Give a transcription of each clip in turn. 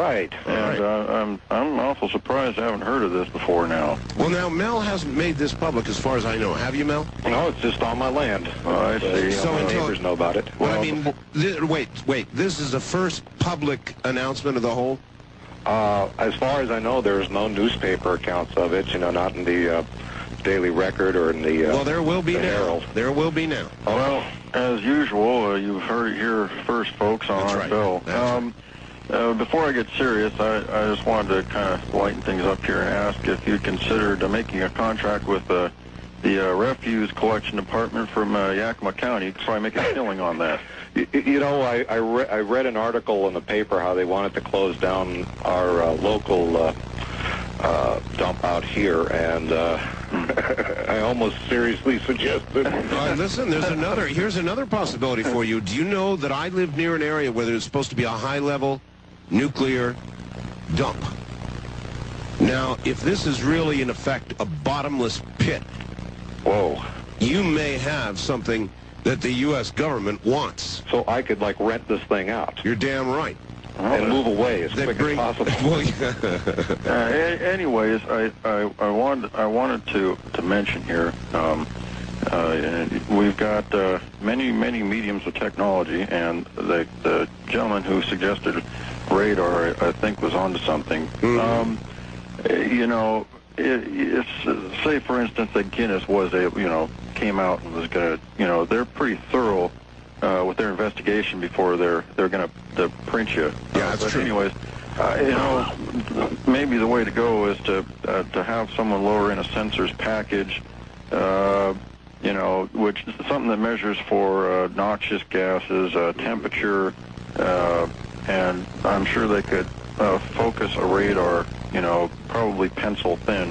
Right. And I'm awful surprised I haven't heard of this before now. Well, now, Mel hasn't made this public as far as I know. Have you, Mel? No, it's just on my land. I see. So my until- neighbors know about it. Well, I mean, wait. This is the first public announcement of the whole? As far as I know, there's no newspaper accounts of it, not in the Daily Record or in the Well, there will be the now. Herald. There will be now. Well, as usual, you've heard it here first, folks, on That's our right. bill. That's Before I get serious, I just wanted to kind of lighten things up here and ask if you considered making a contract with the refuse collection department from Yakima County. You could probably make a killing on that. I read an article in the paper how they wanted to close down our local dump out here, and I almost seriously suggested. Listen, here's another possibility for you. Do you know that I live near an area where there's supposed to be a high-level nuclear dump? Now, if this is really, in effect, a bottomless pit, Whoa. you may have something that the U.S. government wants. So I could, rent this thing out You're damn right. and move away as quick as possible. Well, yeah. Anyways, I wanted to mention here, we've got many mediums of technology, and the gentleman who suggested radar, I think, was onto something. Mm-hmm. It's, say for instance that Guinness came out and was gonna, they're pretty thorough with their investigation before they're gonna print you. Yeah, that's true. Anyways, maybe the way to go is to have someone lower in a sensors package, which is something that measures for noxious gases, temperature, and I'm sure they could focus a radar, probably pencil thin,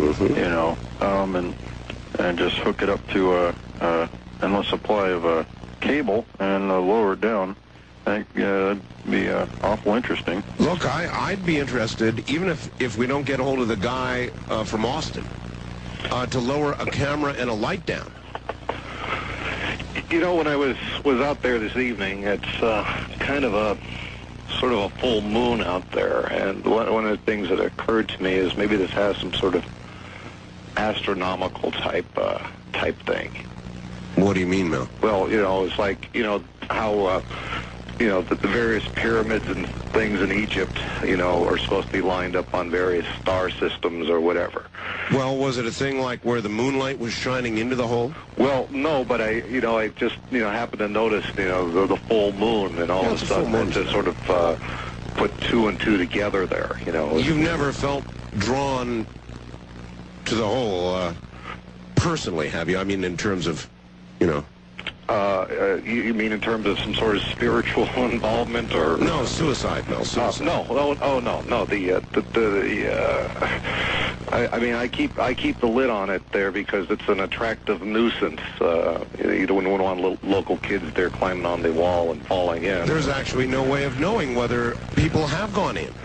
and just hook it up to an endless supply of cable and lower it down. I think that'd be awful interesting. Look, I'd be interested, even if we don't get a hold of the guy from Austin, to lower a camera and a light down. When I was out there this evening, it's kind of a sort of a full moon out there, and one of the things that occurred to me is maybe this has some sort of astronomical type thing. What do you mean, Mel? Well, it's like how the various pyramids and things in Egypt, are supposed to be lined up on various star systems or whatever. Well, was it a thing like where the moonlight was shining into the hole? Well, no, but I just, happened to notice, the full moon, and all of a sudden it just sort of put two and two together there, You've never felt drawn to the hole, personally, have you? I mean, in terms of, you mean in terms of some sort of spiritual involvement, or No, suicide, Mel. Suicide. no. I mean, I keep the lid on it there because it's an attractive nuisance. You don't want local kids there climbing on the wall and falling in. There's actually no way of knowing whether people have gone in.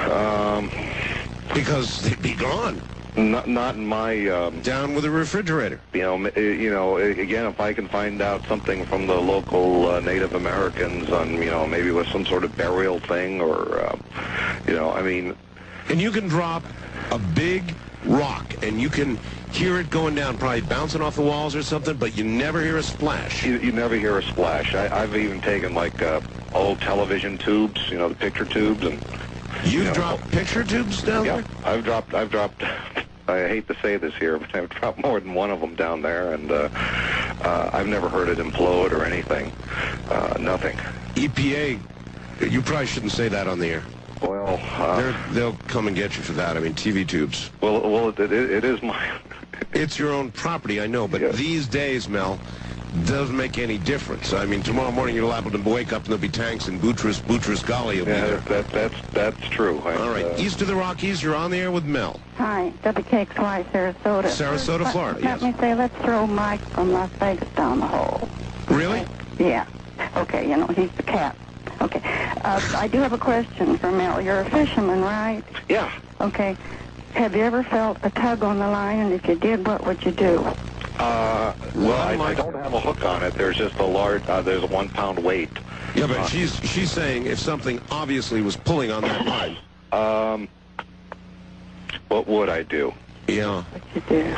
Because they'd be gone. Not in my Down with a refrigerator. again, if I can find out something from the local Native Americans on, maybe with some sort of burial thing, or, I mean... And you can drop a big rock, and you can hear it going down, probably bouncing off the walls or something, but you never hear a splash. You never hear a splash. I've even taken, old television tubes, the picture tubes, and... You've dropped picture tubes down there? I've dropped, I hate to say this here, but I've dropped more than one of them down there, and I've never heard it implode or anything. Nothing. EPA, you probably shouldn't say that on the air. Well, They'll come and get you for that. I mean, TV tubes. Well, it is my... It's your own property, I know, but Yes. these days, Mel, doesn't make any difference. I mean, tomorrow morning you'll happen to wake up and there'll be tanks in Boutros Ghali will be there. That's true. All right, east of the Rockies, you're on the air with Mel. Hi, WKXY, Sarasota. Sarasota, Florida, Let yes. me say, let's throw Mike from Las Vegas down the hole. Really? Yeah. Okay, he's the cat. Okay. I do have a question for Mel. You're a fisherman, right? Yeah. Okay. Have you ever felt a tug on the line? And if you did, what would you do? Well, I don't have a hook on it. There's just a large, there's a 1 pound weight. Yeah, but she's saying if something obviously was pulling on that line. What would I do? Yeah. What you do?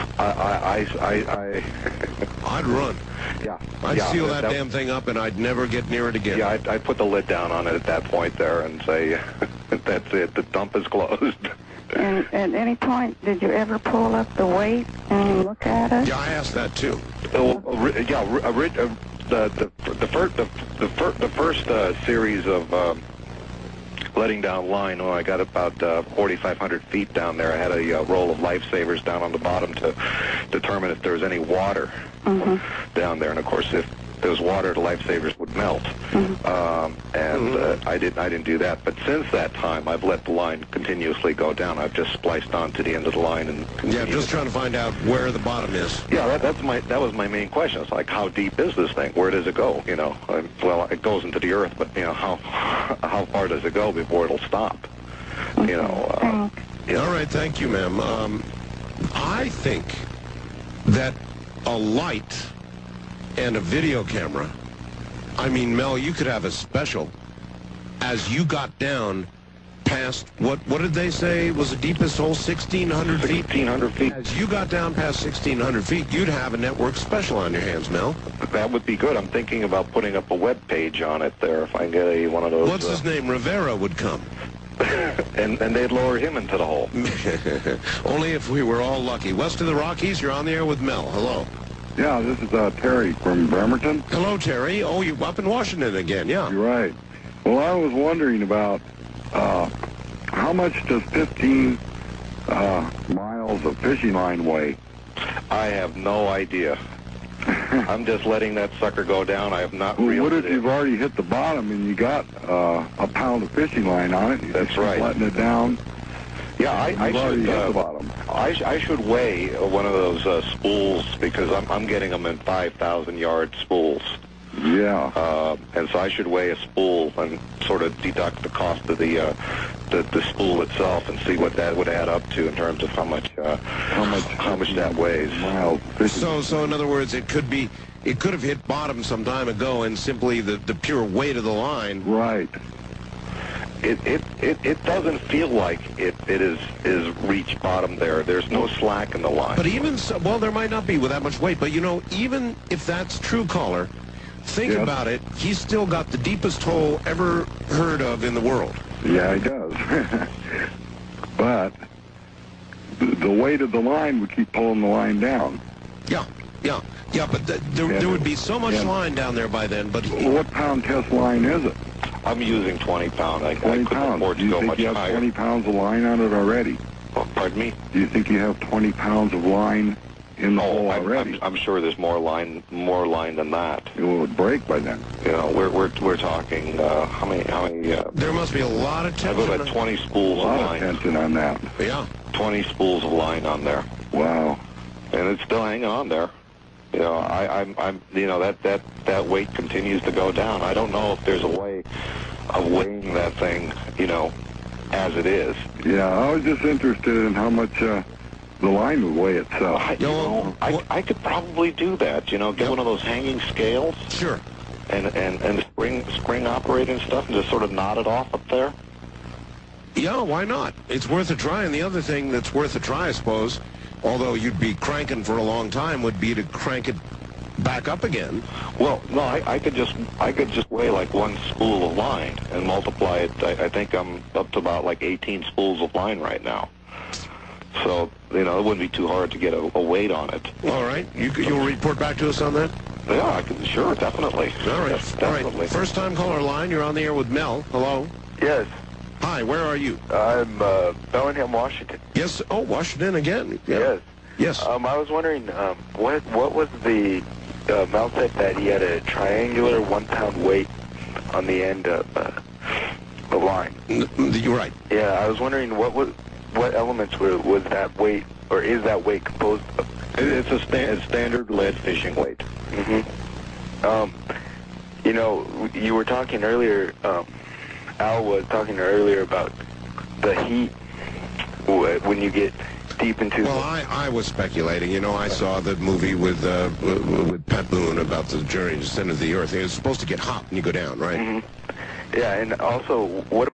I'd run. Yeah. I'd yeah, seal that damn thing up, and I'd never get near it again. Yeah, I'd put the lid down on it at that point there and say, that's it, the dump is closed. And at any point, did you ever pull up the weight and look at it? Yeah, I asked that too. The first series of letting down line, when I got about 4,500 feet down there, I had a roll of lifesavers down on the bottom to determine if there was any water down there. And of course, if there was water, the lifesavers would melt. I didn't do that. But since that time, I've let the line continuously go down. I've just spliced on to the end of the line and yeah, just trying to find out where the bottom is. Yeah, that was my main question. It's like, how deep is this thing? Where does it go? You know, well, it goes into the earth, but you know, how far does it go before it'll stop? You know. All right, thank you, ma'am. I think that a light and a video camera, I mean, Mel, you could have a special as you got down past, what did they say was the deepest hole, 1,600 feet? 1,600 feet. As you got down past 1,600 feet, you'd have a network special on your hands, Mel. That would be good. I'm thinking about putting up a web page on it there if I can get one of those. What's his name? Rivera would come. and they'd lower him into the hole. Only if we were all lucky. West of the Rockies, you're on the air with Mel. Hello. Yeah, this is Terry from Bremerton. Hello, Terry. Oh, you're up in Washington again, yeah. You're right. Well, I was wondering about how much does 15 miles of fishing line weigh? I have no idea. I'm just letting that sucker go down. I have not reeled What if it in. you've already hit the bottom and you got a pound of fishing line on it? That's right. Letting it down. Yeah, I You've already hit the bottom. I should weigh one of those spools because I'm getting them in 5,000 yard spools. Yeah. And so I should weigh a spool and sort of deduct the cost of the spool itself and see what that would add up to in terms of how much that weighs. Miles. So in other words, it could have hit bottom some time ago, and simply the pure weight of the line. Right. It doesn't feel like it is reached bottom there. There's no slack in the line. But even so, well, there might not be with that much weight. But you know, even if that's true, caller, think about it. He's still got the deepest hole ever heard of in the world. Yeah, he does. But the weight of the line would keep pulling the line down. Yeah. But there would be so much line down there by then. But What pound test line is it? I'm using 20 pound. I 20 couldn't pounds. afford Do to you go think much you have higher. 20 pounds of line on it already? Oh, pardon me? Do you think you have 20 pounds of line in the hole already? I'm sure there's more line than that. It would break by then. You know, we're talking how many? there must be a lot of I've tension. got about 20 spools A of lot of line. tension on that. Yeah. 20 spools of line on there, Wow. and it's still hanging on there. You know, I'm you know, that weight continues to go down. I don't know if there's a way of weighing that thing, you know, as it is. Yeah, I was just interested in how much the line would weigh itself. I could probably do that. You know, get one of those hanging scales Sure. and spring operated and stuff, and just sort of knot it off up there. Yeah, why not? It's worth a try. And the other thing that's worth a try, I suppose, although you'd be cranking for a long time, would be to crank it back up again. Well, no, I could just weigh like one spool of line and multiply it. I think I'm up to about like 18 spools of line right now. So, you know, it wouldn't be too hard to get a weight on it. All right. You'll report back to us on that? Yeah, I could, sure, definitely. All right. Yes, All definitely. right. First time caller line. You're on the air with Mel. Hello. Yes, Hi, where are you? I'm Bellingham, Washington. Yes. Oh, Washington again. Yeah. Yes. Yes. I was wondering, what was the Mel said that he had a triangular 1 pound weight on the end of the line. You're right. Yeah, I was wondering what elements was that weight, or is that weight composed of? It's a standard lead fishing weight. You know, you were talking earlier, Al was talking earlier about the heat when you get deep into. Well, I was speculating. You know, I saw the movie with Pat Boone about the journey to the center of the Earth. It was supposed to get hot when you go down, right? Yeah, and also, what